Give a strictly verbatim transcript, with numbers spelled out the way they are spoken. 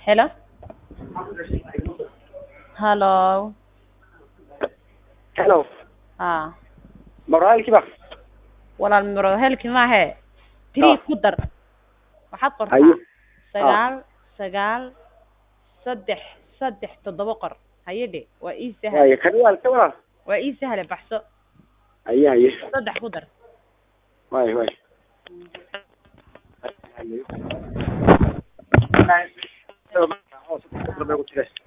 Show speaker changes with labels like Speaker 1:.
Speaker 1: Hello. Hello.
Speaker 2: Hello.
Speaker 1: Ah.
Speaker 2: Maraal kiba.
Speaker 1: Walaal maro helki ma he. Tiri ku dar. Waxaad qortaa
Speaker 2: Haye.
Speaker 1: sagaal sagaal saddex saddex toddoba qor. Hayde waa ii sahal.
Speaker 2: Haye kan waa ka wala.
Speaker 1: Waa ii sahal baxso.
Speaker 2: Haye haye.
Speaker 1: Saddex ku dar.
Speaker 2: Waay waay. Haye.